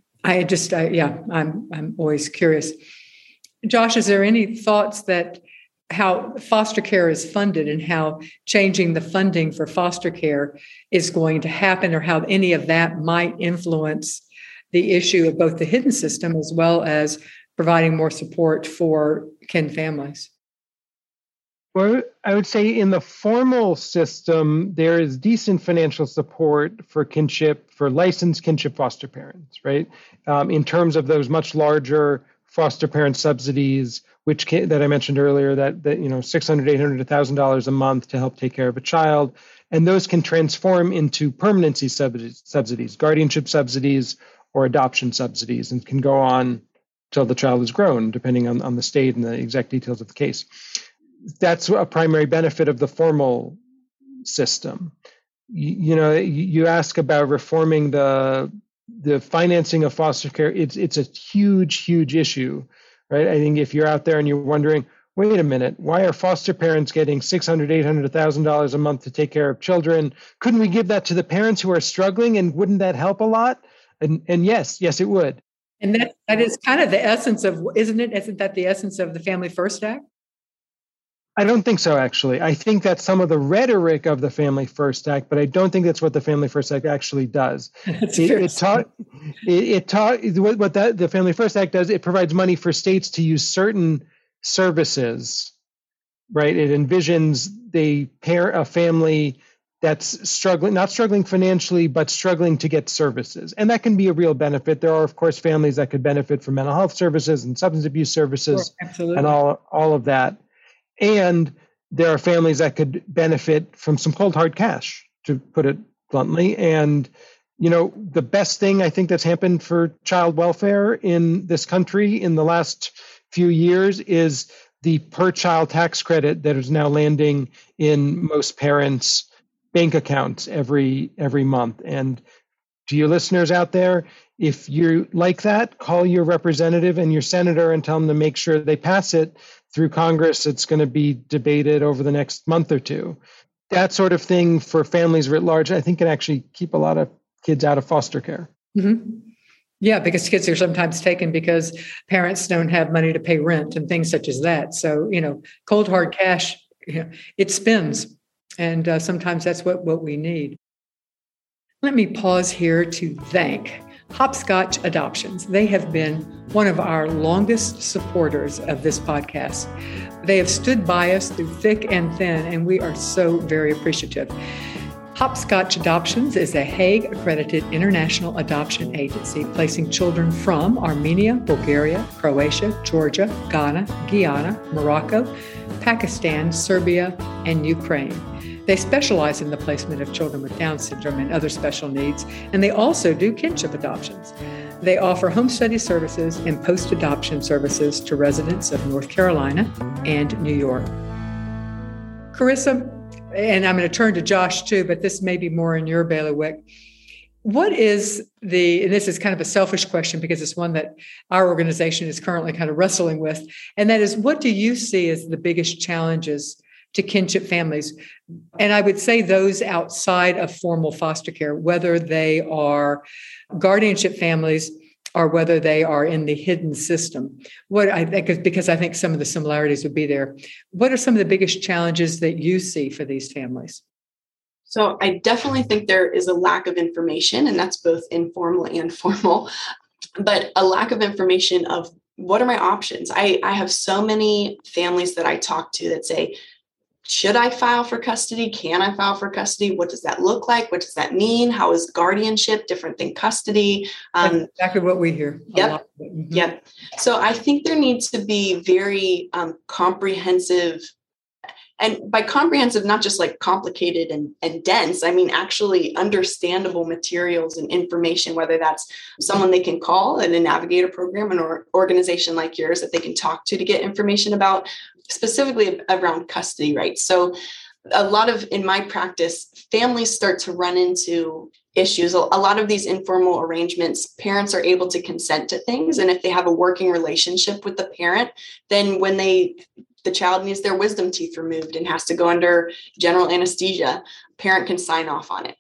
I'm always curious. Josh, is there any thoughts that how foster care is funded and how changing the funding for foster care is going to happen, or how any of that might influence the issue of both the hidden system as well as providing more support for kin families? Well, I would say in the formal system, there is decent financial support for licensed kinship foster parents, right? In terms of those much larger foster parent subsidies, that I mentioned earlier, that $600, $800, $1,000 a month to help take care of a child, and those can transform into permanency subsidies, guardianship subsidies, or adoption subsidies, and can go on till the child is grown, depending on the state and the exact details of the case. That's a primary benefit of the formal system. You ask about reforming the financing of foster care. It's a huge issue, right? I think if you're out there and you're wondering, wait a minute, why are foster parents getting $600, $800, $1,000 a month to take care of children? Couldn't we give that to the parents who are struggling, and wouldn't that help a lot? And yes, it would. And that is kind of the essence of, isn't it? Isn't that the essence of the Family First Act? I don't think so, actually. I think that's some of the rhetoric of the Family First Act, but I don't think that's what the Family First Act actually does. The Family First Act does, it provides money for states to use certain services, right? It envisions they pair a family that's not struggling financially, but struggling to get services. And that can be a real benefit. There are, of course, families that could benefit from mental health services and substance abuse services, sure, and all of that. And there are families that could benefit from some cold hard cash, to put it bluntly. And, the best thing I think that's happened for child welfare in this country in the last few years is the per child tax credit that is now landing in most parents' bank accounts every month. And to you listeners out there, if you like that, call your representative and your senator and tell them to make sure they pass it through Congress. It's going to be debated over the next month or two. That sort of thing for families writ large, I think can actually keep a lot of kids out of foster care. Mm-hmm. Yeah, because kids are sometimes taken because parents don't have money to pay rent and things such as that. So, cold hard cash, it spins. And sometimes that's what we need. Let me pause here to thank Hopscotch Adoptions. They have been one of our longest supporters of this podcast. They have stood by us through thick and thin, and we are so very appreciative. Hopscotch Adoptions is a Hague-accredited international adoption agency placing children from Armenia, Bulgaria, Croatia, Georgia, Ghana, Guyana, Morocco, Pakistan, Serbia, and Ukraine. They specialize in the placement of children with Down syndrome and other special needs, and they also do kinship adoptions. They offer home study services and post-adoption services to residents of North Carolina and New York. Carissa, and I'm going to turn to Josh too, but this may be more in your bailiwick. What is and this is kind of a selfish question because it's one that our organization is currently kind of wrestling with, and that is, what do you see as the biggest challenges to kinship families? And I would say those outside of formal foster care, whether they are guardianship families or whether they are in the hidden system. What I think, because I think some of the similarities would be there. What are some of the biggest challenges that you see for these families? So I definitely think there is a lack of information, and that's both informal and formal, but a lack of information of what are my options. I have so many families that I talk to that say, should I file for custody? Can I file for custody? What does that look like? What does that mean? How is guardianship different than custody? That's exactly what we hear. Yep. Mm-hmm. Yep. So I think there needs to be very comprehensive, and by comprehensive, not just like complicated and dense, I mean actually understandable materials and information, whether that's someone they can call in a navigator program, an organization like yours that they can talk to get information about, specifically around custody rights. So a lot of, in my practice, families start to run into issues. A lot of these informal arrangements, parents are able to consent to things. And if they have a working relationship with the parent, then when the child needs their wisdom teeth removed and has to go under general anesthesia, parent can sign off on it.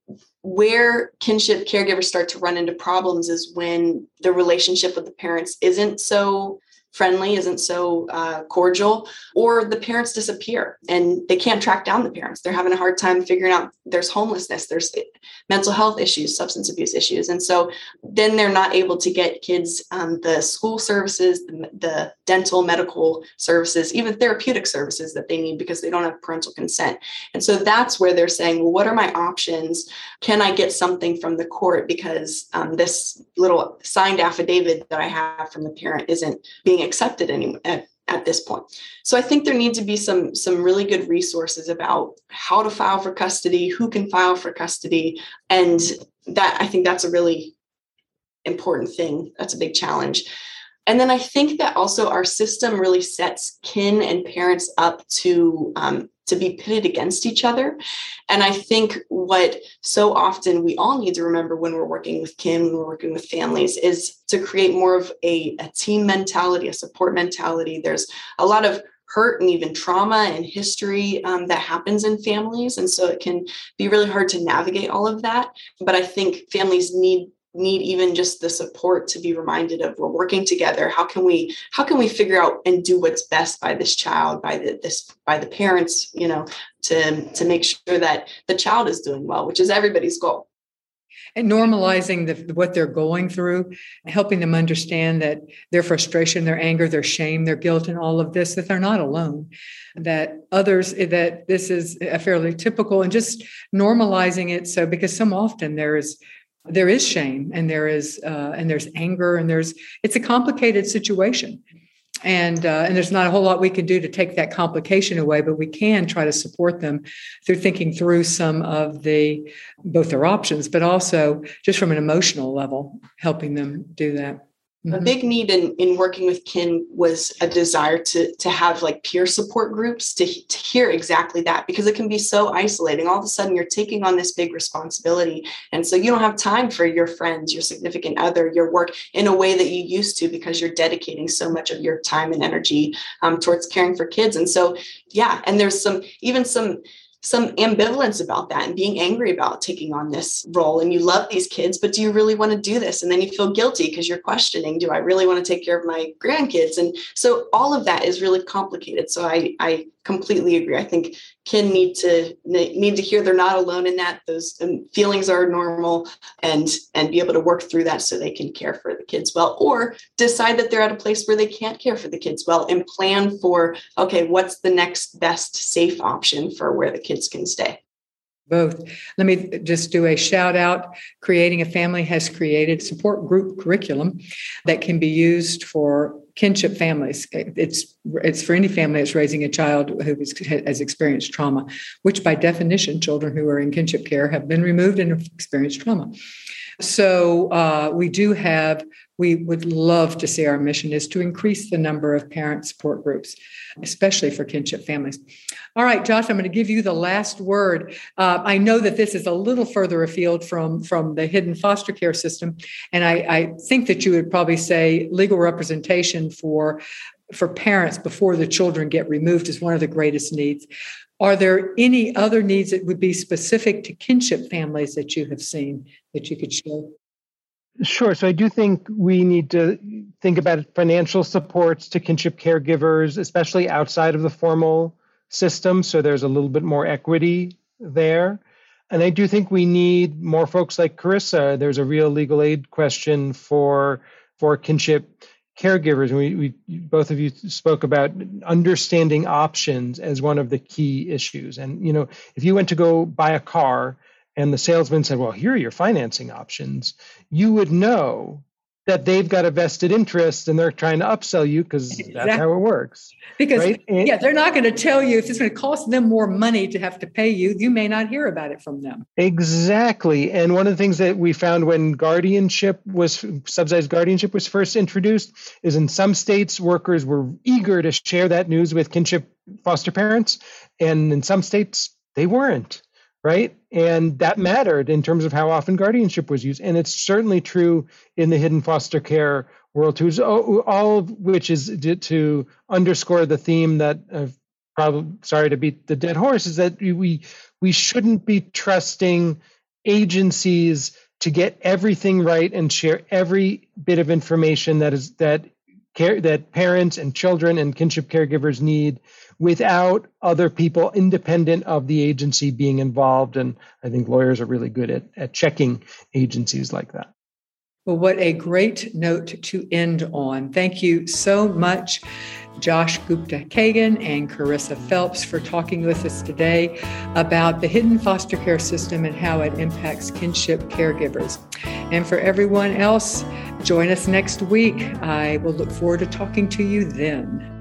Where kinship caregivers start to run into problems is when the relationship with the parents isn't so friendly, isn't so cordial, or the parents disappear and they can't track down the parents. They're having a hard time figuring out there's homelessness, there's mental health issues, substance abuse issues. And so then they're not able to get kids the school services, the dental, medical services, even therapeutic services that they need because they don't have parental consent. And so that's where they're saying, well, what are my options? Can I get something from the court because this little signed affidavit that I have from the parent isn't being accepted anymore at this point. So I think there need to be some really good resources about how to file for custody, who can file for custody. And that, I think that's a really important thing. That's a big challenge. And then I think that also our system really sets kin and parents up to be pitted against each other. And I think what so often we all need to remember when we're working with kin, when we're working with families, is to create more of a team mentality, a support mentality. There's a lot of hurt and even trauma and history that happens in families. And so it can be really hard to navigate all of that. But I think families need even just the support to be reminded of, we're working together. How can we figure out and do what's best by this child, by the parents, to make sure that the child is doing well, which is everybody's goal. And normalizing what they're going through, helping them understand that their frustration, their anger, their shame, their guilt, and all of this, that they're not alone, that this is a fairly typical, and just normalizing it. So, because so often there is shame and there's anger and it's a complicated situation. And there's not a whole lot we can do to take that complication away, but we can try to support them through thinking through some of both their options, but also just from an emotional level, helping them do that. A big need in working with kin was a desire to have like peer support groups to hear exactly that, because it can be so isolating. All of a sudden you're taking on this big responsibility. And so you don't have time for your friends, your significant other, your work in a way that you used to, because you're dedicating so much of your time and energy towards caring for kids. And so, yeah, and there's some ambivalence about that and being angry about taking on this role. And you love these kids, but do you really want to do this? And then you feel guilty because you're questioning, do I really want to take care of my grandkids? And so all of that is really complicated. So I completely agree. I think kin need to hear they're not alone in that. Those feelings are normal, and be able to work through that so they can care for the kids well, or decide that they're at a place where they can't care for the kids well and plan for, okay, what's the next best safe option for where the kids can stay. Both. Let me just do a shout out. Creating a Family has created support group curriculum that can be used for kinship families. It's for any family that's raising a child who has experienced trauma, which by definition, children who are in kinship care have been removed and have experienced trauma. So we would love to see, our mission is to increase the number of parent support groups, especially for kinship families. All right, Josh, I'm going to give you the last word. I know that this is a little further afield from the hidden foster care system, and I think that you would probably say legal representation for parents before the children get removed is one of the greatest needs. Are there any other needs that would be specific to kinship families that you have seen that you could share? Sure. So I do think we need to think about financial supports to kinship caregivers, especially outside of the formal system. So there's a little bit more equity there. And I do think we need more folks like Carissa. There's a real legal aid question for kinship caregivers. We both of you spoke about understanding options as one of the key issues. And, if you went to go buy a car and the salesman said, well, here are your financing options, you would know that they've got a vested interest and they're trying to upsell you, because that's how it works. Because, right? They're not going to tell you if it's going to cost them more money to have to pay you. You may not hear about it from them. Exactly. And one of the things that we found when subsidized guardianship was first introduced is in some states, workers were eager to share that news with kinship foster parents. And in some states, they weren't. Right. And that mattered in terms of how often guardianship was used. And it's certainly true in the hidden foster care world too, all of which is to underscore the theme that sorry to beat the dead horse, is that we shouldn't be trusting agencies to get everything right and share every bit of information that parents and children and kinship caregivers need without other people independent of the agency being involved. And I think lawyers are really good at checking agencies like that. Well, what a great note to end on. Thank you so much, Josh Gupta-Kagan and Carissa Phelps, for talking with us today about the hidden foster care system and how it impacts kinship caregivers. And for everyone else, join us next week. I will look forward to talking to you then.